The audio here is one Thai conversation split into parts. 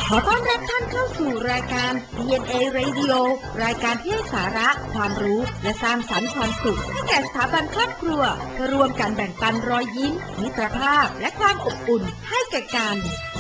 ขอต้อนรับท่านเข้าสู่รายการ DNA Radio รายการที่ให้สาระความรู้และสร้างสรรค์ความสุขให้แก่สถาบันครอบครัวเพื่อร่วมกันแบ่งปันรอยยิ้มมิตรภาพและความอบอุ่นให้แก่กัน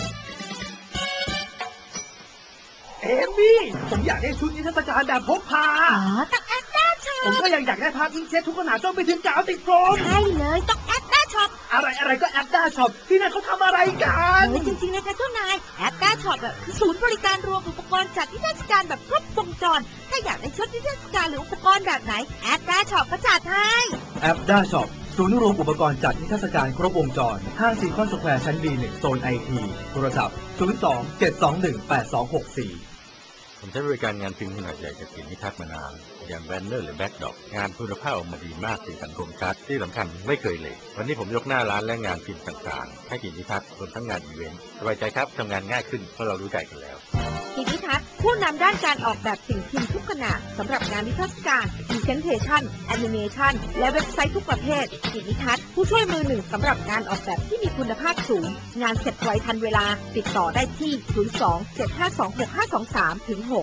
เอมี่ผมอยากได้ชุดนิทรรศการแบบพกพาต้องแอปด้าช็อปผมก็ยังอยากได้ภาพอิงเจ็ตทุกขนาดต้องไปถึงกาวติดโฟมใช่เลยต้องแอปด้าช็อปอะไรก็แอปด้าช็อปที่นั่นเขาทำอะไรกันจริงๆเลยค่ะเจ้านายแอปด้าช็อปคือศูนย์บริการรวมอุปกรณ์จัดนิทรรศการแบบครบวงจรถ้าอยากได้ชุดนิทรรศการหรืออุปกรณ์แบบไหนแอปด้าช็อปก็จัดให้แอปด้าช็อปศูนย์รวมอุปกรณ์จัดนิทรรศการครบวงจรห้างซีคอนสแควร์ชั้น B1 โซน IT โทรศัพท์02-721-8264 ผมใช้บริการงานพิมพ์ขนาดใหญ่จากกิจนิทัศน์มานานอย่างแบนเนอร์หรือแบ็คดอกงานคุณภาพออกมาดีมากสีสันคมชัดที่สำคัญไม่เคยเลยวันนี้ผมยกหน้าร้านและงานพิมพ์ต่างๆให้กิจนิทัศน์รวมทั้งงานอีเวนต์สบายใจครับทำงานง่ายขึ้นเพราะเรารู้ใจกันแล้วกิจนิทัศน์ผู้นำด้านการออกแบบสิ่งพิมพ์ทุกขนาดสำหรับงานนิทรรศการพรีเซนเทชั่นแอนิเมชันและเว็บไซต์ทุกประเภทกิจนิทัศน์ผู้ช่วยมือหนึ่งสำหรับงานออกแบบที่มีคุณภาพสูงงานเสร็จไวทันเวลาติดต่อได้ที่02-7526523-6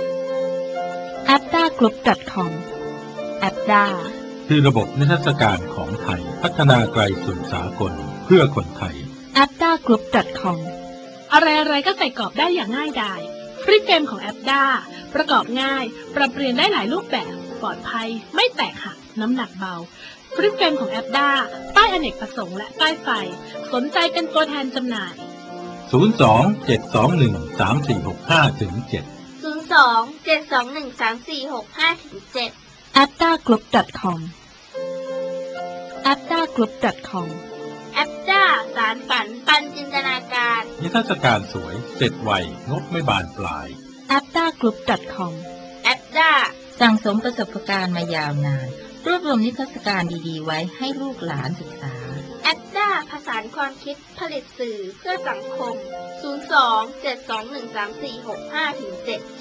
apdagroup.com apda คือระบบนิทรรศการของไทยพัฒนาไกลสู่สากลเพื่อคนไทย apdagroup.com อะไรๆก็ใส่กรอบได้อย่างง่ายดายฟรีเฟรมของ apda ประกอบง่ายปรับเปลี่ยนได้หลายรูปแบบปลอดภัยไม่แตกหักน้ำหนักเบาฟรีเฟรมของ apda ป้ายอเนกประสงค์และป้ายไฟสนใจเป็นตัวแทนจำหน่าย 02-721-3465-7 02-721-3465-7 apdagroup.com apdagroup.com apda สารฝันปันจินตนาการนิทรรศการสวยเสร็จไวงบไม่บานปลาย apdagroup.com apda สั่งสมประสบการณ์มายาวนานรวบรวมนิทรรศการดีๆไว้ให้ลูกหลานศึกษา apda ผสานความคิดผลิตสื่อเพื่อสังคม02-721-3465-7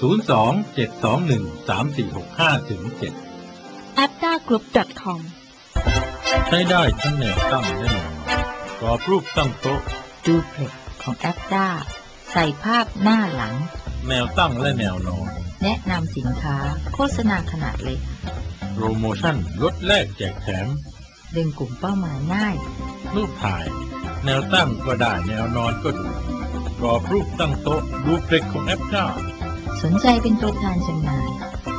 02-721-3465-7 apdagroup.com ใช้ได้ทั้งแนวตั้งและแนวนอนกรอบรูปตั้งโต๊ะดูเพล็กของ apda ใส่ภาพหน้าหลังแนวตั้งและแนวนอนแนะนำสินค้าโฆษณาขนาดเล็กโปรโมชั่นลดแลกแจกแถมดึงกลุ่มเป้าหมายง่ายรูปถ่ายแนวตั้งก็ได้แนวนอนก็ดูกรอบรูปตั้งโต๊ะดูเพล็กของapda สนใจเป็นตัวแทนจำหน่าย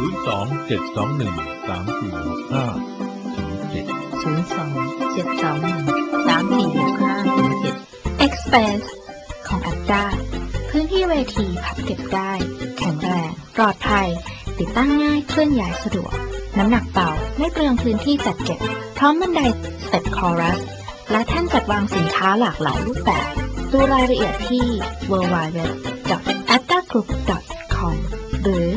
02-721-3465-7 Express ของ apda พื้นที่เวทีพับเก็บได้แข็งแรงปลอดภัยติดตั้งง่ายเคลื่อนย้ายสะดวกน้ำหนักเบาไม่เปลืองพื้นที่จัดเก็บพร้อมบันไดสเต็ปคอรัสและแท่นจัดวางสินค้าหลากหลายรูปแบบดูรายละเอียดที่ www.apdagroup.com หรือ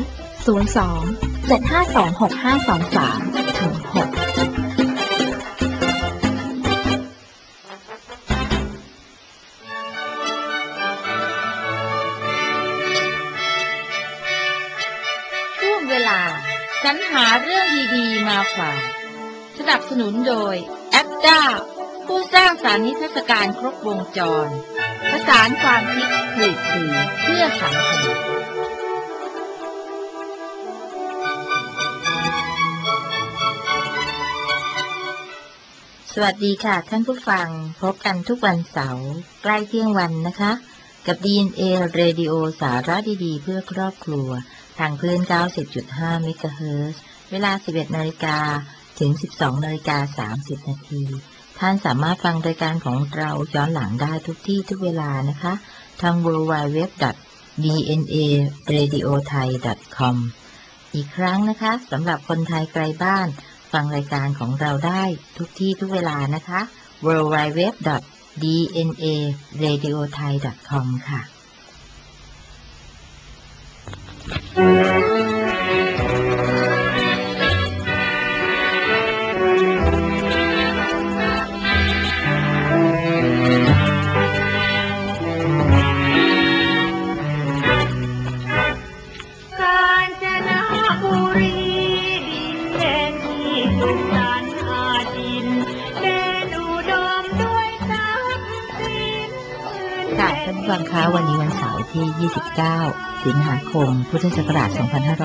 02-7526523-6เวลาสรรหาเรื่องดีๆมาฝากสนับสนุนโดย apda ผู้สร้างสรรค์นิทรรศการครบวงจรผสานความคิดผลิตสื่อเพื่อสังคมสวัสดีค่ะท่านผู้ฟังพบกันทุกวันเสาร์ใกล้เที่ยงวันนะคะกับ DNA Radio สาระดีๆเพื่อครอบครัวทางคลื่น 90.5 เมกะเฮิรตซ์เวลา 11:00 นถึง 12:30 นท่านสามารถฟังรายการของเราย้อนหลังได้ทุกที่ทุกเวลานะคะทาง www.dnaradiothai.com อีกครั้งนะคะสำหรับคนไทยไกลบ้านฟังรายการของเราได้ทุกที่ทุกเวลานะคะ www.dnaradiothai.com ค่ะค่ะท่านผู้ฟังคะวันนี้วันเสาร์ที่ 29 สิงหาคม พุทธศักราช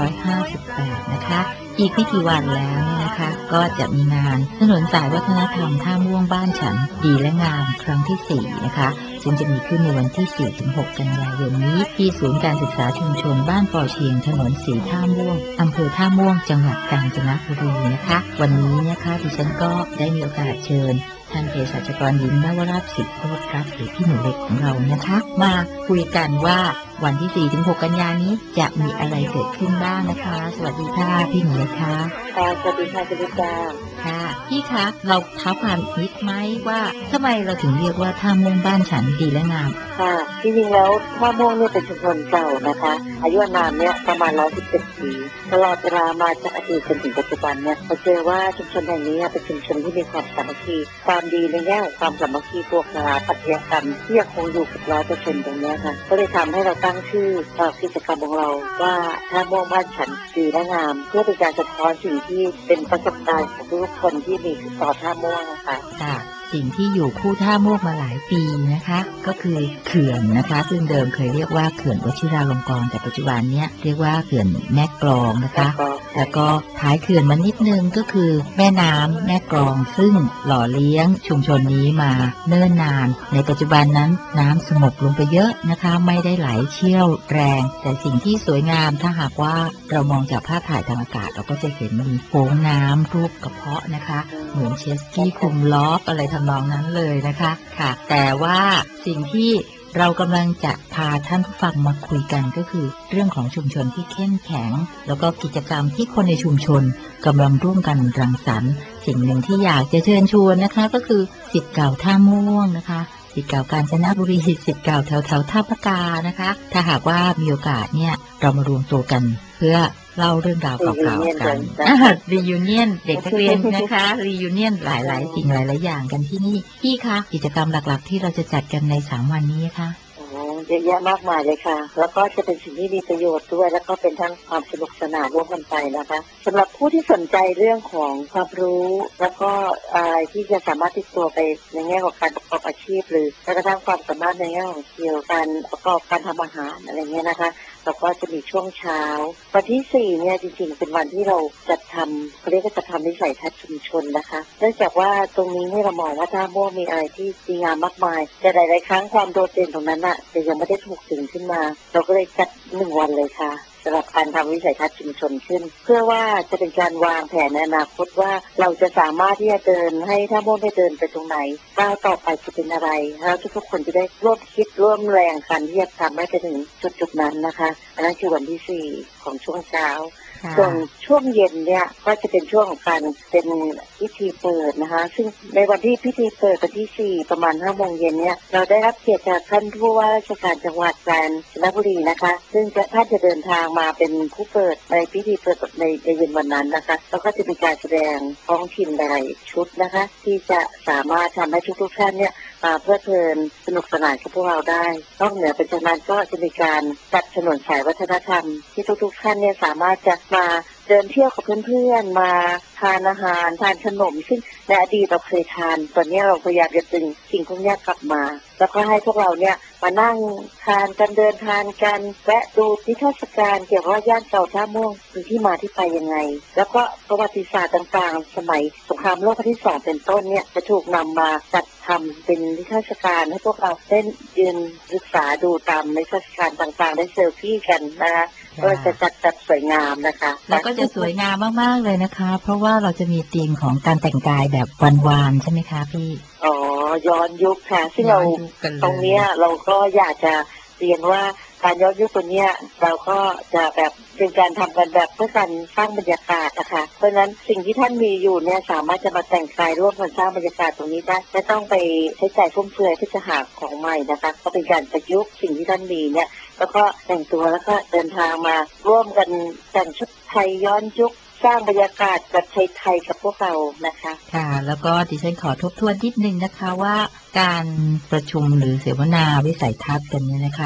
2558 นะคะ อีกไม่กี่วันแล้วเนี่ยนะคะ ก็จะมีงานถนนสายวัฒนธรรมท่าม่วงบ้านฉันดีและงามครั้งที่ 4 นะคะ ซึ่งจะมีขึ้นในวันที่ 4-6 กันยายนนี้ที่ศูนย์การศึกษาชุมชนบ้านปอเชียงถนนสีท่าม่วงอำเภอท่าม่วงจังหวัดกาญจนบุรีนะคะ วันนี้นะคะดิฉันก็ได้มีโอกาสเชิญท่านเภสัชกรหญิงนวราชศิษย์โคตรรัตน์หรือพี่หนูเล็กของเรานะคะมาคุยกันว่าวันที่ 4-6 กันยายนนี้จะมีอะไรเกิดขึ้นบ้างนะคะสวัสดีค่ะพี่หนูเล็กค่ะสวัสดีค่ะคุณลิจ้าค่ะพี่คะเราเท้าความนิดไหมว่าทำไมเราถึงเรียกว่าท่าม่วงบ้านฉันดีและงามค่ะจริงๆแล้วท่าม่วงเนี่ยเป็นชุมชนเก่านะคะอายุนานเนี่ยประมาณ117 ปีตลอดเวลามาจากอดีตจนถึงปัจจุบันเนี่ยเราเจอว่าชุมชนแห่งนี้เป็นชุมชนที่มีความสามัคคีความดีในแง่ของความสามัคคีพวกปัจจัยกรรมที่ยังคงอยู่กับ100%ตรงนี้ค่ะก็เลยทำให้เราตั้งชื่อกิจกรรมของเราว่าท่าม่วงบ้านฉันดีและงามเพื่อเป็นการสะท้อนสิ่งที่เป็นประสบการณ์ของทุกคนที่มีต่อท่าม่วงนะคะสิ่งที่อยู่คู่ท่าม่วงมาหลายปีนะคะก็คือเขื่อนนะคะซึ่งเดิมเคยเรียกว่าเขื่อนวชิราลงกรณ์แต่ปัจจุบันเนี้ยเรียกว่าเขื่อนแม่กลองนะคะแล้วก็ท้ายเขื่อนมานิดนึงก็คือแม่น้ำแม่กลองซึ่งหล่อเลี้ยงชุมชนนี้มาเนิ่นนานในปัจจุบันนั้นน้ำสงบลงไปเยอะนะคะไม่ได้ไหลเชี่ยวแรงแต่สิ่งที่สวยงามถ้าหากว่าเรามองจากภาพถ่ายทางอากาศเราก็จะเห็นมีโค้งน้ำรูปกระเพาะนะคะเหมือนเชสกี้คุมล้ออะไรทำนองนั้นเลยนะคะค่ะแต่ว่าสิ่งที่เรากำลังจะพาท่านผู้ฟังมาคุยกันก็คือเรื่องของชุมชนที่เข้มแข็งแล้วก็กิจกรรมที่คนในชุมชนกำลังร่วมกันรังสรรค์สิ่งหนึ่งที่อยากจะเชิญชวนนะคะก็คือศิษย์เก่าท่าม่วงนะคะศิษย์เก่ากาญจนบุรีศิษย์เก่าแถวท่าพระกานะคะถ้าหากว่ามีโอกาสเนี่ยเรามารวมตัวกันเพื่อเล่าเรื่องราวเก่าๆกันรียูเนียนเด็กนักเรียนนะคะรียูเนียนหลายๆสิ่งหลายๆอย่างกันที่นี่พี่คะกิจกรรมหลักๆที่เราจะจัดกันใน3 วันนี้คะเยอะแยะมากมายเลยค่ะแล้วก็จะเป็นสิ่งที่มีประโยชน์ด้วยแล้วก็เป็นทั้งความสนุกสนานร่วมกันไปนะคะสำหรับผู้ที่สนใจเรื่องของความรู้แล้วก็อะไรที่จะสามารถติดตัวไปในแง่ของการประกอบอาชีพหรือแม้กระทั่งความสามารถในแง่ของเกี่ยวกับการประกอบการทำอาหารอะไรเงี้ยนะคะแล้วก็จะมีช่วงเช้าวันที่4เนี่ยจริงๆเป็นวันที่เราจัดทำเขาเรียกว่าจะทำวิสัยทัศน์ชุมชนนะคะเนื่องจากว่าตรงนี้เนี่ยเรามองว่าท่าม่วงมีอะไรที่ดีงามมากมายแต่หลายๆครั้งความโดดเด่นตรงนั้นอะจะยังไม่ได้ถูกดึงขึ้นมาเราก็เลยจัด1 วันเลยค่ะสำหรับการทำวิสัยทัศน์ชุมชนขึ้นเพื่อว่าจะเป็นการวางแผนในอนาคตว่าเราจะสามารถที่จะเดินให้ท่าม่วงได้เดินไปตรงไหนก้าวต่อไปจะเป็นอะไรแล้วทุกคนจะได้ร่วมคิดร่วมแรงกันที่จะทำให้ไปถึงจุดนั้นนะคะอันนั้นคือวันที่4ของช่วงเช้าส่วนช่วงเย็นเนี่ยก็จะเป็นช่วงของการเป็นพิธีเปิดนะคะซึ่งในวันที่พิธีเปิดวันที่4ประมาณ 5 โมงเย็นเนี่ยเราได้รับเกียรติจากท่านผู้ว่าราชการจังหวัดกาญจนบุรีนะคะซึ่งท่านจะเดินทางมาเป็นผู้เปิดในพิธีเปิดในเย็นวันนั้นนะคะแล้วก็จะมีการแสดงท้องถิ่นหลายชุดนะคะที่จะสามารถทำให้ทุกท่านเนี่ยมาเพลิดเพลินสนุกสนานกับพวกเราได้นอกเหนือจากนั้นก็จะมีการจัดถนนสายวัฒนธรรมที่ทุกท่านเนี่ยสามารถจะมาเดินเที่ยวกับเพื่อนๆมาทานอาหารทานขนมซึ่งในอดีตเราเคยทานตอนนี้เราพยายามจะดึงสิ่งพวกนี้กลับมาแล้วก็ให้พวกเราเนี่ยมานั่งทานกันเดินทานกันแวะดูนิทรรศการเกี่ยวกับย่านเก่าท่าม่วงมีที่มาที่ไปยังไงแล้วก็ประวัติศาสตร์ต่างๆสมัยสงครามโลกครั้งที่2เป็นต้นเนี่ยจะถูกนำมาจัดทำเป็นนิทรรศการให้พวกเราได้ยืนศึกษาดูตามนิทรรศการต่างๆได้เซลฟี่กันนะคะก็จะจัดสวยงามนะคะแล้วก็จะสวยงามมากๆเลยนะคะเพราะว่าเราจะมีธีมของการแต่งกายแบบวานๆใช่ไหมคะพี่ย้อนยุคค่ะซึ่งเราตรงนี้เราก็อยากจะเรียนว่าการย้อนยุคตัวนี้เราก็จะแบบเป็นการทำกันแบบเพื่อการสร้างบรรยากาศนะคะเพราะฉะนั้นสิ่งที่ท่านมีอยู่เนี่ยสามารถจะมาแต่งกายร่วมกันสร้างบรรยากาศตรงนี้ได้ไม่ต้องไปใช้จ่ายฟุ่มเฟือยที่จะหาของใหม่นะคะก็เป็นการประยุกต์สิ่งที่ท่านมีเนี่ยแล้วก็แต่งตัวแล้วก็เดินทางมาร่วมกันแต่งชุดไทยย้อนยุคสร้างบรรยากาศแบบไทยๆกับพวกเรานะคะค่ะแล้วก็ดิฉันขอทบทวนนิดนึงนะคะว่าการประชุมหรือเสวนาวิสัยทัศน์กันเนี่ยนะคะ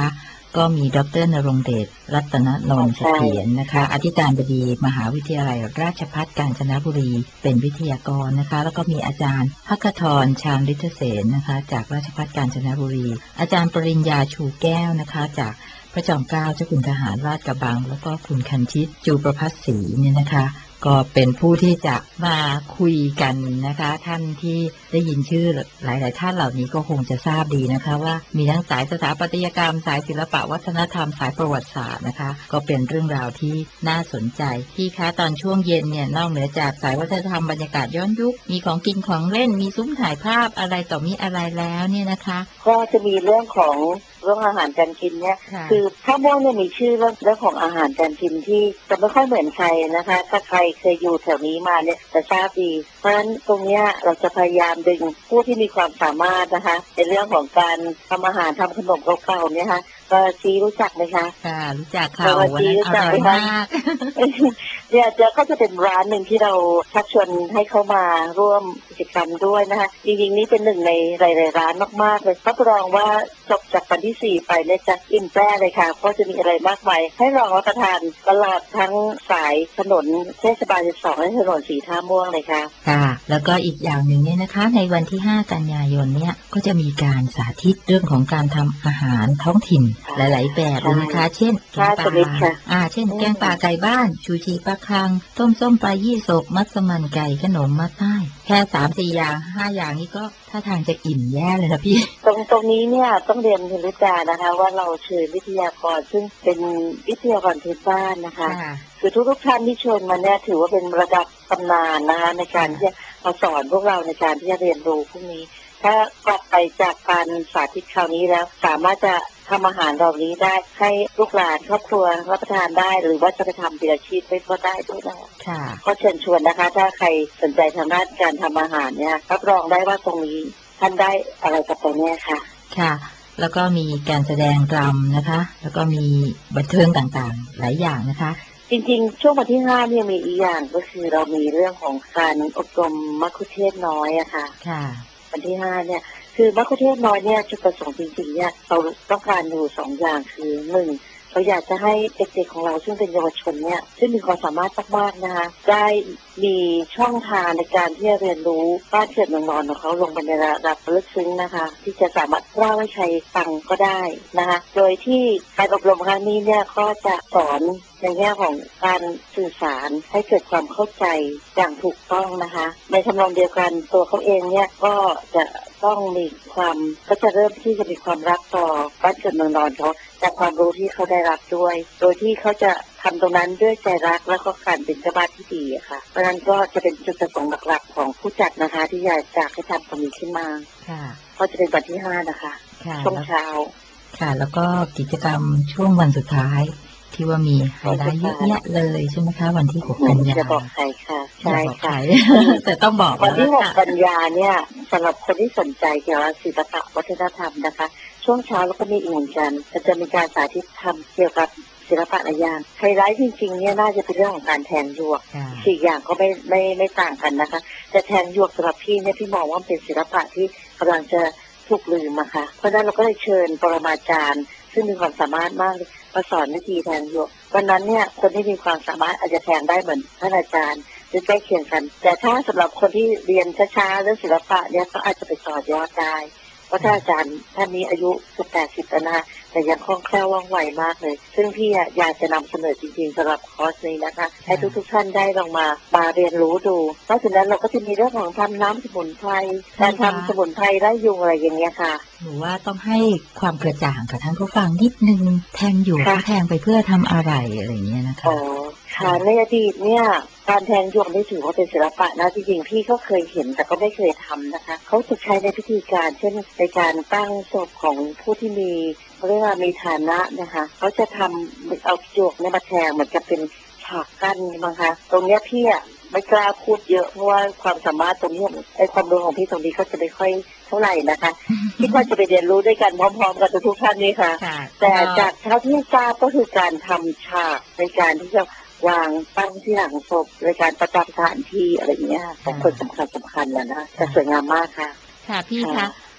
ก็มีดร.ณรงค์เดชรัตนนนท์เสถียรนะคะอธิการบดีมหาวิทยาลัยราชภัฏกาญจนบุรีเป็นวิทยากรนะคะแล้วก็มีอาจารย์ภัคธรชาญฤทธเสนนะคะจากราชภัฏกาญจนบุรีอาจารย์ปริญญาชูแก้วนะคะจากพระจอมเกล้าเจ้าคุณทหารราชกระบังแล้วก็คุณคันชิตจูประภัสศรีเนี่ยนะคะก็เป็นผู้ที่จะมาคุยกันนะคะท่านที่ได้ยินชื่อหลายๆท่านเหล่านี้ก็คงจะทราบดีนะคะว่ามีทั้งสายสถาปัตยกรรมสายศิลปะวัฒนธรรมสายประวัติศาสตร์นะคะก็เป็นเรื่องราวที่น่าสนใจที่คะตอนช่วงเย็นเนี่ยนอกเหนือจากสายวัฒนธรรมบรรยากาศย้อนยุคมีของกินของเล่นมีซุ้มถ่ายภาพอะไรต่อมีอะไรแล้วเนี่ยนะคะก็จะมีเรื่องของอาหารการกินเนี่ยคือท่าม่วงเนี่ยมีชื่อเรื่องของอาหารการกินที่จะไม่ค่อยเหมือนใครนะคะถ้าใครเคยอยู่แถวนี้มาเนี่ยจะทราบดีเพราะฉะนั้นตรงเนี้ยเราจะพยายามดึงผู้ที่มีความสามารถนะคะในเรื่องของการทำอาหารทำขนมเก่าๆเนี่ยค่ะก็ชี้รู้จักไหมคะค่ะรู้จักค่ะวันนั้นอร่อยมากเนี่ยก็จะเป็นร้านหนึ่งที่เราชักชวนให้เขามาร่วมกิจกรรมด้วยนะคะจริงๆนี่เป็นหนึ่งในหลายๆร้านมากๆเลยรับรองว่าจบจากวันที่4ไปเนี่ยจะอิ่มแปร่เลยค่ะเพราะจะมีอะไรมากมายให้ลองรับประทานตลอดทั้งสายถนนเทศบาล12และถนนสีท่าม่วงเลยค่ะค่ะแล้วก็อีกอย่างหนึ่งเนี่ยนะคะในวันที่5กันยายนเนี่ยก็จะมีการสาธิตเรื่องของการทำอาหารท้องถิ่นหลายๆแบบเลยนะคะเช่นแกงป่าเช่นแกงป่าไก่บ้านชูชีปลาคังต้มส้มปลายี่สกมัสมั่นไก่ขนมมัดใต้แค่ 3-4 อย่าง5อย่างนี้ก็ถ้าทางจะอิ่มแย่เลยนะพี่ตรงนี้เนี่ยต้องเรียนคุณรุจานะคะว่าเราเชิญวิทยากรซึ่งเป็นวิทยากรพื้นบ้านนะคะคือทุกท่านที่เชิญมาเนี่ยถือว่าเป็นระดับตำนานนะคะในการที่จะมาสอนพวกเราในการที่จะเรียนรู้พวกนี้ถ้ากลับไปจากการสาธิตคราวนี้แล้วสามารถจะทำอาหารเหล่านี้ได้ให้ลูกหลานครอบครัวรับประทานได้หรือว่าจะไปทำเป็นอาชีพไปก็ได้ด้วยนะคะก็เชิญชวนนะคะถ้าใครสนใจทางด้านการทำอาหารเนี่ยรับรองได้ว่าตรงนี้ท่านได้อะไรกับตัวนี้ค่ะค่ะแล้วก็มีการแสดงรำนะคะแล้วก็มีบันเทิงต่างๆหลายอย่างนะคะจริงๆช่วงวันที่5เนี่ยมีอีกอย่างก็คือเรามีเรื่องของการอบรมมัคคุเทศก์น้อยอะค่ะวันที่5เนี่ยคือมัคคุเทศก์น้อยเนี่ยจุดประสงค์จริงๆเนี่ยเราต้องการอยู่2อย่างคือ1เราอยากจะให้เด็กๆของเราซึ่งเป็นเยาวชนเนี่ยซึ่งมีความสามารถมากๆนะคะได้มีช่องทางในการที่จะเรียนรู้บ้านเกิดเมืองนอนของเขาลงไปในระดับลึกซึ้งนะคะที่จะสามารถเล่าให้ใครฟังก็ได้นะคะโดยที่การอบรมครั้งนี้เนี่ยก็จะสอนในแง่ของการสื่อสารให้เกิดความเข้าใจอย่างถูกต้องนะคะในทำนองเดียวกันตัวเขาเองเนี่ยก็จะต้องมีความก็จะเริ่มที่จะมีความรักต่อบ้านเกิดเมืองนอนเขาจากความรู้ที่เขาได้รับด้วยโดยที่เขาจะทำตรงนั้นด้วยใจรักและก็การเป็นเจ้าบ้านที่ดีอะค่ะเพราะฉะนั้นก็จะเป็นจุดประสงค์หลักๆของผู้จัดนะคะที่อยากจะให้ทำตรงนี้ขึ้นมาก็จะเป็นวันที่5นะคะช่วงเช้าค่ะแล้วก็กิจกรรมช่วงวันสุดท้ายที่ว่ามีไฮไลท์เยอะแยะเลยใช่ไหมคะวันที่6กันยาจะบอกใครค่ะใช่ค่ะแต่ต้องบอกวันที่6กันยาเนี่ยสำหรับคนที่สนใจเกี่ยวกับศิลปะวัฒนธรรมนะคะช่วงเช้าแล้วก็มีอีกเหมือนกันจะมีการสาธิตทำเกี่ยวกับศิลปะหลายอย่างไฮไลท์จริงๆเนี่ยน่าจะเป็นเรื่องของการแทงหยวก4อย่างก็ไม่ต่างกันนะคะแต่แทงหยวกสำหรับพี่เนี่ยพี่มองว่าเป็นศิลปะที่กำลังจะถูกลืมอะค่ะเพราะฉะนั้นเราก็เลยเชิญปรมาจารย์ซึ่งมีความสามารถมากมาสอนวิธีแทงหยวกวันนั้นเนี่ยคนที่มีความสามารถอาจจะแทงได้เหมือนท่านอาจารย์หรือใกล้เคียงกันแต่ถ้าสำหรับคนที่เรียนช้าๆเรื่องศิลปะเนี่ยก็อาจจะไปต่อยอดได้เพราะท่านอาจารย์ท่านนี้อายุ80แล้วนะแต่ยังคล่องแคล่วว่องไวมากเลยซึ่งพี่อยากจะนำเสนอจริงๆสำหรับคอร์สนี้นะคะให้ทุกท่านได้ลองมาเรียนรู้ดูนอกจากนั้นเราก็จะมีเรื่องของทำน้ำสมุนไพรการทำสมุนไพรไล่ยุงอะไรอย่างเงี้ยค่ะหนูว่าต้องให้ความกระจ่างกับท่านผู้ฟังนิดนึงแทงอยู่เขาแทงไปเพื่อทำอะไรอะไรอย่างเงี้ยนะคะค่ะในอดีตเนี่ยการแทงหยวกนี่ถือว่าเป็นศิลปะนะจริงๆพี่ก็เคยเห็นแต่ก็ไม่เคยทำนะคะเขาจะใช้ในพิธีการเช่นในการตั้งศพของผู้ที่มีเรียกว่ามีฐานะนะคะเขาจะทำเอาหยวกเนี่ยมาแทงเหมือนกับเป็นฉากกั้นมั้งคะตรงเนี้ยพี่ไม่กล้าพูดเยอะเพราะว่าความสามารถตรงนี้ไอ้ความรู้ของพี่ตรงนี้ก็จะไม่ค่อยเท่าไหร่นะคะคิดว่าจะไปเรียนรู้ด้วยกันพร้อมๆกันทุกท่านนี่ค่ะแต่จากเท่าที่ทราบก็คือการทำฉากในการที่จะวางตั้งที่หลังศพในการประจำสถานที่อะไรเงี้ยของคนสำคัญแล้วนะแต่สวยงามมากค่ะค่ะพี่คะ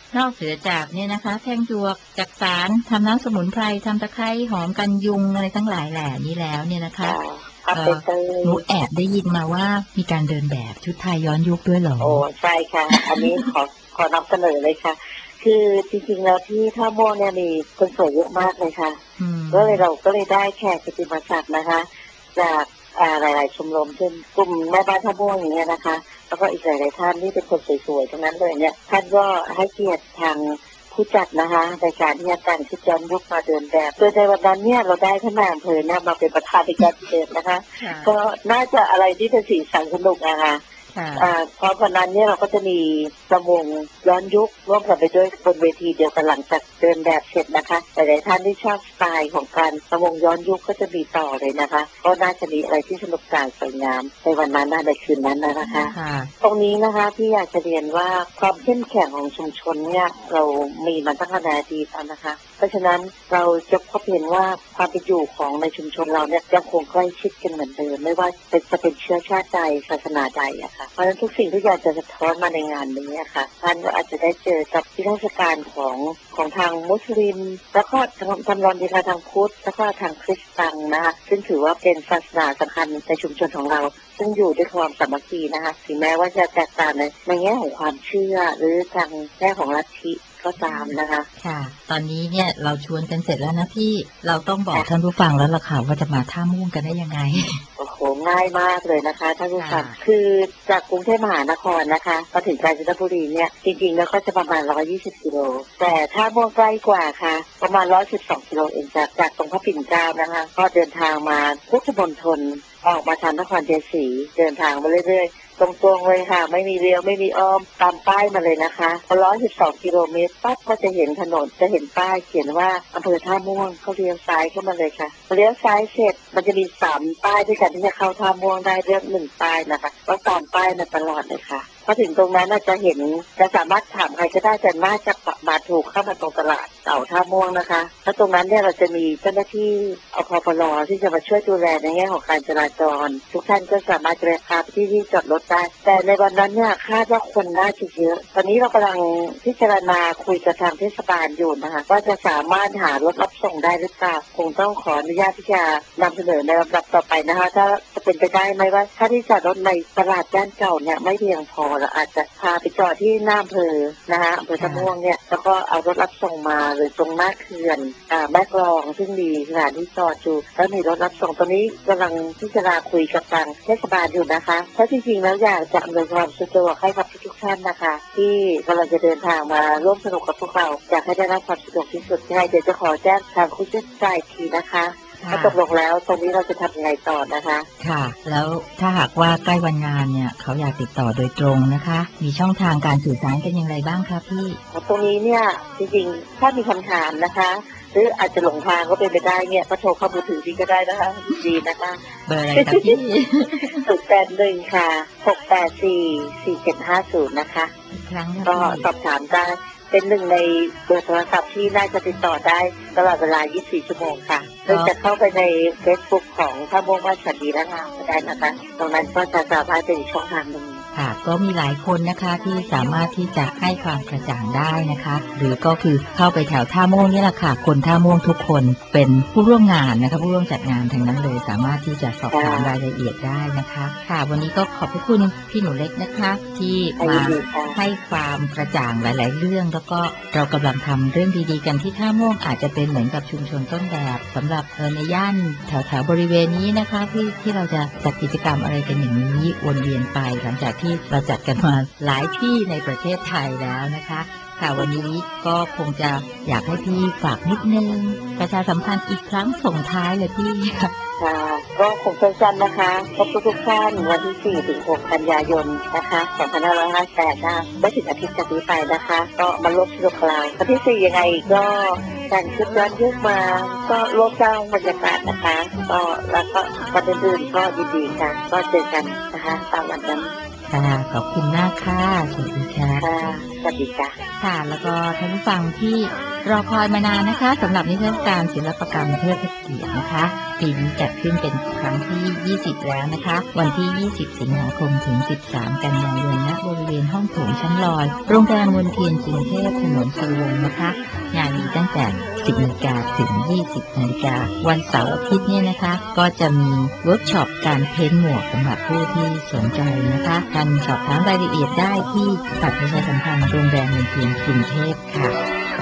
นอกเสียจากเนี่ยนะคะแท่งหยวกจักสารทำน้ำสมุนไพรทำตะไคร้หอมกันยุงอะไรทั้งหลายแหล่นี้แล้วเนี่ยนะคะหนูแอบได้ยินมาว่ามีการเดินแบบชุดไทยย้อนยุคด้วยเหรอโอ้ใช่ค่ะอันนี้ขอนำเสนอเลยค่ะคือจริงๆแล้วที่ท่าม่วงเนี่ยมีคนสวยเยอะมากเลยค่ะเราก็เลยได้แขกกิตติมศักดิ์นะคะจากหลายๆชมรมเช่นกลุ่มแม่บ้านท่าม่วงอย่างเงี้ยนะคะแล้วก็อีกหลายๆท่านที่เป็นคนสวยๆทั้งนั้นเลยเนี่ยท่านก็ให้เกียรติทางผู้จัดนะคะในการที่จะแต่งชุดย้อนยุคมาเดินแบบโดยในวันนั้นเนี่ยเราได้ท่านนายอำเภอเนี่ยมาเป็นประธานในการเดินนะคะก็น่าจะอะไรที่เป็นสีสันสนุกนะคะเพราะวันนั้นเนี่ยเราก็จะมีประวงย้อนยุคร่วมกันไปด้วยบนเวทีเดียวกันหลังจากเดินแบบเสร็จนะคะหลายๆท่านที่ชอบสไตล์ของการประวงย้อนยุคก็จะมีต่อเลยนะคะก็น่าจะมีอะไรที่สนุกสวยงามในวันนั้นในคืนนั้นนะคะตรงนี้นะคะที่อยากจะเรียนว่าความเข้มแข็งของชุมชนเนี่ยเรามีมาตั้งแต่อดีตแล้วนะคะเพราะฉะนั้นเราจะพบเห็นว่าความเป็นอยู่ของในชุมชนเราเนี่ยยังคงใกล้ชิดกันเหมือนเดิมไม่ว่าจะเป็นเชื้อชาติใดศาสนาใดอะค่ะเพราะฉะนั้นทุกสิ่งทุกอย่างจะสะท้อนมาในงานนี้ค่ะท่านก็อาจจะได้เจอกับนิทรรศการของทางมุสลิมแล้วก็ทางรอนดีค่ะทางพุทธแล้วก็ทางคริสต์นะคะซึ่งถือว่าเป็นศาสนาสำคัญในชุมชนของเราซึ่งอยู่ด้วยความสามัคคีนะคะถึงแม้ว่าจะแตกต่างในแง่ของความเชื่อหรือทางแง่ของลัทธิก็ตามนะคะค่ะตอนนี้เนี่ยเราชวนกันเสร็จแล้วนะพี่เราต้องบอกท่านผู้ฟังแล้วล่ะค่ะว่าจะมาท่าม่วงกันได้ยังไงโอ้โหง่ายมากเลยนะคะท่านผู้ฟังคือจากกรุงเทพมหานครนะคะมาถึงกาญจนบุรีเนี่ยจริงๆแล้วก็จะประมาณ120กิโลแต่ท่าม่วงใกล้กว่าค่ะประมาณ112กิโลเองจากตรงพระปิ่นเกล้านะคะก็เดินทางมาพุทธมณฑลออกมาทางนครเชียงศรีเดินทางมาเรื่อยๆตรงๆเลยค่ะไม่มีเลี้ยวไม่มีอ้อมตามป้ายมาเลยนะคะพอ112กิโลเมตรปั๊บก็จะเห็นถนนจะเห็นป้ายเขียนว่าอำเภอท่าม่วงก็เลี้ยวซ้ายเข้ามาเลยค่ะเลี้ยวซ้ายเสร็จมันจะมี3ป้ายด้วยกันที่จะเข้าท่าม่วงได้เลือก1ป้ายนะคะก็ตามป้ายมาตลอดเลยค่ะพอถึงตรงนั้นจะเห็นจะสามารถถามใครก็ได้แต่น่าจะมาถูกเข้ามาตรงตลาดเก่าท่าม่วงนะคะแล้วตรงนั้นเนี่ยเราจะมีเจ้าหน้าที่อพปลที่จะมาช่วยดูแลในแง่ของการจราจรทุกท่านก็สามารถจะไปพาที่จอดรถได้แต่ในวันนั้นเนี่ยคาดว่าคนน่าจะเยอะตอนนี้เรากำลังพิจารณาคุยกับทางเทศบาลอยู่นะคะว่าจะสามารถหารถรับส่งได้หรือเปล่าคงต้องขออนุญาตที่จะนำเสนอในลำดับต่อไปนะคะถ้าจะเป็นไปได้ไหมว่าถ้าที่จอดรถในตลาดย่านเก่าเนี่ยไม่เพียงพอเราอาจจะพาไปจอดที่หน้าอำเภอนะคะอำเภอท่าม่วงเนี่ยแล้วก็เอารถรับส่งมาหรือตรงหน้าเขื่อนแม่กลองซึ่งมีสถานที่จอดอยู่แล้วมีรถรับส่งตอนนี้กำลังพิจารณาคุยกับทางเทศบาลอยู่นะคะเพราะจริงๆแล้วอยากจะอำนวยความสะดวกให้กับทุกท่านนะคะที่กำลังจะเดินทางมาร่วมสนุกกับพวกเราอยากให้ได้รับความสะดวกที่สุดยังไงเดี๋ยวจะขอแจ้งทางคุณเจ้าใจทีนะคะถ้าตกลงแล้วตรงนี้เราจะทำยังไงต่อนะคะค่ะแล้วถ้าหากว่าใกล้วันงานเนี่ยเขาอยากติดต่อโดยตรงนะคะมีช่องทางการสื่อสารกันอย่างไรบ้างคะพี่ตรงนี้เนี่ยจริงๆถ้ามีคำถามนะคะหรืออาจจะหลงทางก็เป็นไปได้เนี่ยก็โทรเข้ามือถือพี่ก็ได้นะคะดีนะคะเบอร์อะไรคะพี่ 081ค่ะ6844750นะคะอีกครั้งก็สอบถามได้เป็นหนึ่งในเบอร์โทรศัพท์ที่น่าจะติดต่อได้ตลอดเวลา24ชั่วโมงค่ะหรือจะเข้าไปใน Facebook ของท่าม่วงบ้านฉันดีและงามก็ได้นะคะตรงนั้นก็จะสามารถเป็นอีกช่องทางหนึ่งค่ะก็มีหลายคนนะคะที่สามารถที่จะให้ความกระจ่างได้นะคะหรือก็คือเข้าไปแถวท่าม่วงนี่แหละค่ะคนท่าม่วงทุกคนเป็นผู้ร่วมงานนะคะผู้ร่วมจัดงานทั้งนั้นเลยสามารถที่จะสอบถามรายละเอียดได้นะคะค่ะวันนี้ก็ขอบพระคุณพี่หนูเล็กนะคะที่มาให้ความกระจ่างหลายๆเรื่องแล้วก็เรากำลังทำเรื่องดีๆกันที่ท่าม่วงอาจจะเป็นเหมือนกับชุมชนต้นแบบสำหรับในย่านแถวๆบริเวณนี้นะคะที่เราจะจัดกิจกรรมอะไรกันอย่างนี้วนเวียนไปหลังจากที่เราจัดกันมาหลายที่ในประเทศไทยแล้วนะคะค่ะวันนี้ก็คงจะอยากให้พี่ฝากนิดนึงประชาสัมพันธ์อีกครั้งส่งท้ายเลยพี่ค่ะก็คงสั้นๆนะคะพบทุกท่านวันที่4ถึง6กันยายนนะคะ2558นะไม่ถึงอาทิตย์จากนี้ไปนะคะก็มาร่วมสนุกกับเราวันที่4ยังไงก็แต่งชุดย้อนยุคมาก็ร่วมสร้างบรรยากาศนะคะก็แล้วก็วันอื่นๆก็ดีๆค่ะก็เจอกันนะคะตามวันนั้นค่ะขอบคุณมากค่ะสวัสดีค่ะสวัสดีค่ะค่ะแล้วก็ท่านผู้ฟังที่รอคอยมานานนะคะสำหรับนิทรรศการศิลปกรรมเทิดพระเกียรตินะคะปีนี้จัดขึ้นเป็นครั้งที่20แล้วนะคะวันที่20สิงหาคมถึง13กันยายนณบริเวณห้องโถงชั้นลอยโรงแรมมนเทียนกรุงเทพถนนสุวรรณนะคะงานมีตั้งแต่10 นาฬิกาถึง20 นาฬิกาวันเสาร์อาทิตย์เนี่ยนะคะก็จะมีเวิร์กช็อปการเพ้นท์หมวกสำหรับผู้ที่สนใจนะคะการสอบถามรายละเอียดได้ที่ฝ่ายประชาสัมพันธ์โรงแรมมนเทียนกรุงเทพค่ะ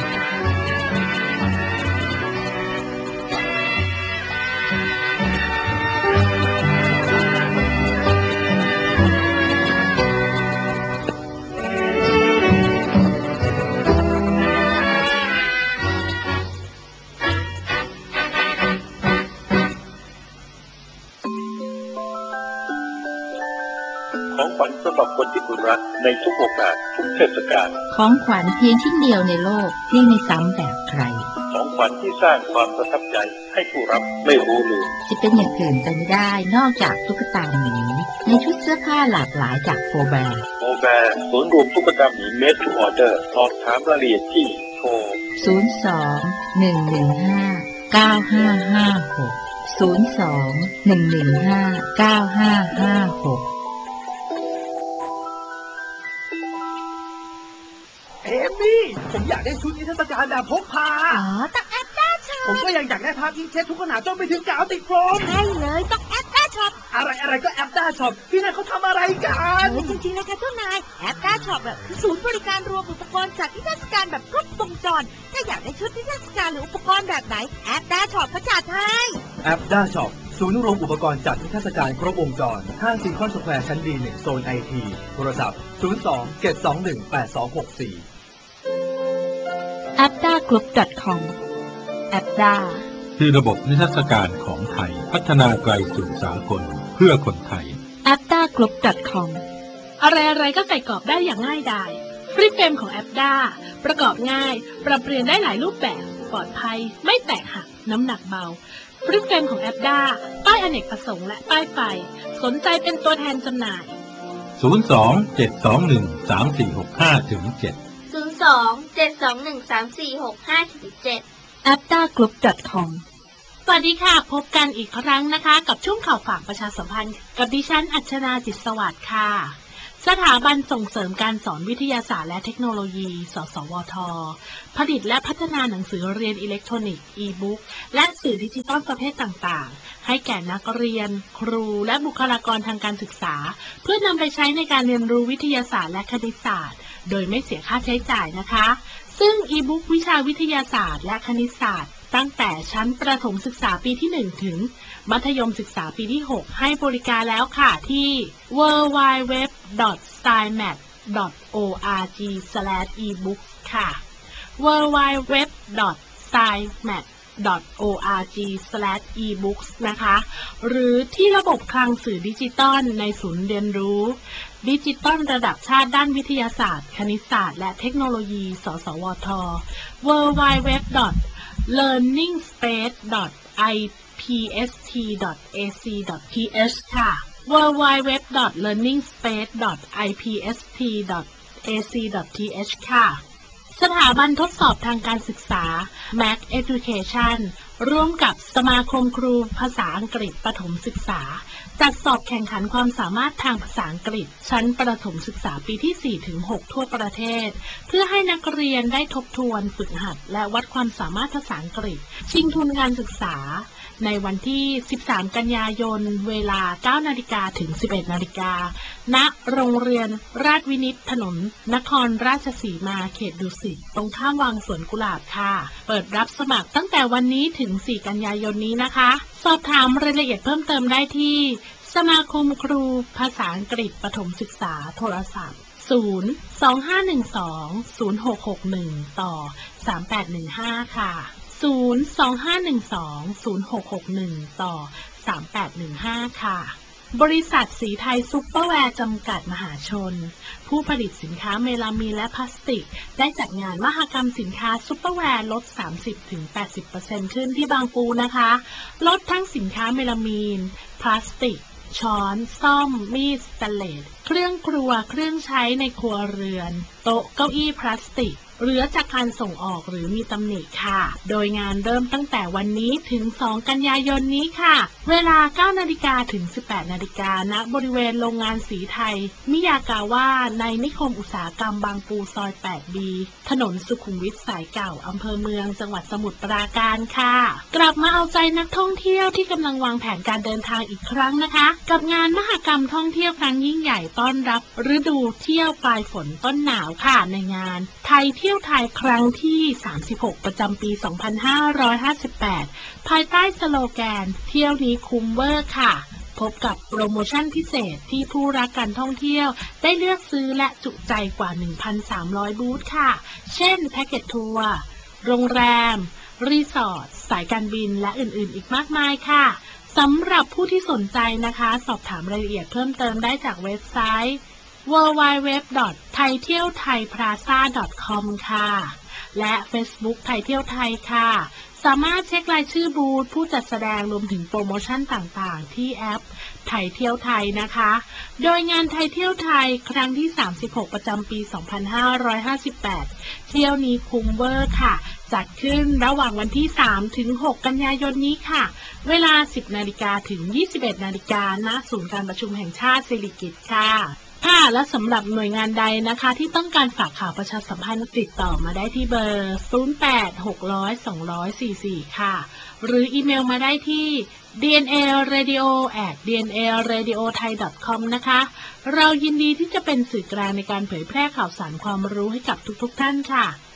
ของขวัญสำหรับคนที่คุณรักในทุกโอกาสทุกเทศกาลของขวัญเพียงชิ้นเดียวในโลกที่ไม่ซ้ำแบบใครของขวัญที่สร้างความประทับใจให้ผู้รับไม่รู้ลืมจะเป็นอย่างอื่นไปไม่ได้นอกจากตุ๊กตาหมีในชุดเสื้อผ้าหลากหลายจากโฟแบร์ศูนย์รวมตุ๊กตาหมี Made to Order สอบถามรายละเอียดที่โทร 02-115-9556 เอมี่ผมอยากได้ชุดนิทรรศการแบบพกพาต้องแอปด้าช็อปผมก็ยังอยากได้ภาพอิงเช็ดทุกขนาดจนไปถึงกาวติดโฟมใช่เลยต้องแอปด้าช็อปอะไรก็แอปด้าช็อปที่นั่นเขาทำอะไรกันจริงๆนะคะเจ้านายแอปด้าช็อปคือศูนย์บริการรวมอุปกรณ์จากนิทรรศการแบบครบวงจรถ้าอยากได้ชุดนิทรรศการหรืออุปกรณ์แบบไหนแอปด้าช็อปก็จัดให้แอปด้าช็อปศูนย์รวมอุปกรณ์จัดนิทรรศการครบวงจรห้างซีคอนสแควร์ชั้น B1 โซน IT โทรศัพท์02-721-8264 appdagroup.com แอปดาคือระบบนิทรรศการของไทยพัฒนาไกลสู่สากลเพื่อคนไทย appdagroup.com อะไรๆก็ใส่กรอบได้อย่างง่ายดายฟรีเฟรมของแอปดาประกอบง่ายปรับเปลี่ยนได้หลายรูปแบบปลอดภัยไม่แตกหักน้ำหนักเบาฟรีเฟรมของแอปดาป้ายอเนกประสงค์และป้ายไฟสนใจเป็นตัวแทนจำหน่าย 02-721-3465-7 02-721-3465-7 appdagroup.com สวัสดีค่ะพบกันอีกครั้งนะคะกับช่วงข่าวฝากประชาสัมพันธ์กับดิฉันอัชนาจิตสวัสดิ์ค่ะสถาบันส่งเสริมการสอนวิทยาศาสตร์และเทคโนโลยีสสวทผลิตและพัฒนาหนังสือเรียนอิเล็กทรอนิกส์อีบุ๊กและสื่อดิจิตอลประเภทต่างๆให้แก่นักเรียนครูและบุคลากรทางการศึกษาเพื่อนำไปใช้ในการเรียนรู้วิทยาศาสตร์และคณิตศาสตร์โดยไม่เสียค่าใช้จ่ายนะคะซึ่งอีบุ๊กวิชาวิทยาศาสตร์และคณิตศาสตร์ตั้งแต่ชั้นประถมศึกษาปีที่1ถึงมัธยมศึกษาปีที่6ให้บริการแล้วค่ะที่ www.scimath.org/ebook ค่ะ www.scimath.org/ebooks นะคะหรือที่ระบบคลังสื่อดิจิตอลในศูนย์เรียนรู้ดิจิตอลระดับชาติด้านวิทยาศาสตร์คณิตศาสตร์และเทคโนโลยีสสวท www.learningspace.ipst.ac.th ค่ะ www.learningspace.ipst.ac.th ค่ะสถาบันทดสอบทางการศึกษา Mac Education ร่วมกับสมาคมครูภาษาอังกฤษประถมศึกษาจัดสอบแข่งขันความสามารถทางภาษาอังกฤษชั้นประถมศึกษาปีที่ 4-6 ทั่วประเทศเพื่อให้นักเรียนได้ทบทวนฝึกหัดและวัดความสามารถภาษาอังกฤษชิงทุนการศึกษาในวันที่13กันยายนเวลา 9:00 นถึง 11:00 นณโรงเรียนราชวินิตถนนนครราชสีมาเขตดุสิตตรงข้ามวังสวนกุหลาบค่ะเปิดรับสมัครตั้งแต่วันนี้ถึง4กันยายนนี้นะคะสอบถามรายละเอียดเพิ่มเติมได้ที่สมาคมครูภาษาอังกฤษประถมศึกษาโทรศัพท์025120661ต่อ3815ค่ะ025120661ต่อ3815ค่ะบริษัทสีไทยซุปเปอร์แวร์จำกัดมหาชนผู้ผลิตสินค้าเมลามีนและพลาสติกได้จัดงานมหกรรมสินค้าซุปเปอร์แวร์ลด 30-80% ขึ้นที่บางปูนะคะลดทั้งสินค้าเมลามีนพลาสติกช้อนซ่อมมีดสแตนเลสเครื่องครัวเครื่องใช้ในครัวเรือนโต๊ะเก้าอี้พลาสติกเหลือจากการส่งออกหรือมีตำหนิค่ะโดยงานเริ่มตั้งแต่วันนี้ถึง2กันยายนนี้ค่ะเวลา 9 นาฬิกาถึง 18 นาฬิกาณบริเวณโรงงานสีไทยมิยากาว่าในนิคมอุตสาหกรรมบางปูซอย 8B ถนนสุขุมวิทสายเก่าอำเภอเมืองจังหวัดสมุทรปราการค่ะกลับมาเอาใจนักท่องเที่ยวที่กำลังวางแผนการเดินทางอีกครั้งนะคะกับงานมหกรรมท่องเที่ยวครั้งยิ่งใหญ่ต้อนรับฤดูเที่ยวปลายฝนต้นหนาวค่ะในงานไทยเที่ยวไทยครั้งที่ 36 ประจำปี 2558 ภายใต้สโลแกนเที่ยวนี้คุ้มเวอร์ค่ะพบกับโปรโมชั่นพิเศษที่ผู้รักการท่องเที่ยวได้เลือกซื้อและจุใจกว่า 1,300 บูธค่ะเช่นแพ็กเกจทัวร์โรงแรมรีสอร์ทสายการบินและอื่นๆอีกมากมายค่ะสำหรับผู้ที่สนใจนะคะสอบถามรายละเอียดเพิ่มเติมได้จากเว็บไซต์ www.thaithiewthaiplaza.com ค่ะและ Facebook ไทยเที่ยวไทยค่ะสามารถเช็ครายชื่อบูธผู้จัดแสดงรวมถึงโปรโมชั่นต่างๆที่แอปไทยเที่ยวไทยนะคะโดยงานไทยเที่ยวไทยครั้งที่ 36 ประจำปี 2558 เที่ยวนี้คุ้มเวอร์ค่ะจัดขึ้นระหว่างวันที่ 3 ถึง 6 กันยายนนี้ค่ะเวลา 10 นาฬิกาถึง 21 นาฬิกาณศูนย์การประชุมแห่งชาติสิริกิติ์ค่ะและสำหรับหน่วยงานใดนะคะที่ต้องการฝากข่าวประชาสัมพันธ์ติดต่อมาได้ที่เบอร์ 0860020044 ค่ะหรืออีเมลมาได้ที่ dnlradio@dnlradiothai.com นะคะเรายินดีที่จะเป็นสื่อกลางในการเผยแพร่ข่าวสารความรู้ให้กับทุกๆท่านค่ะ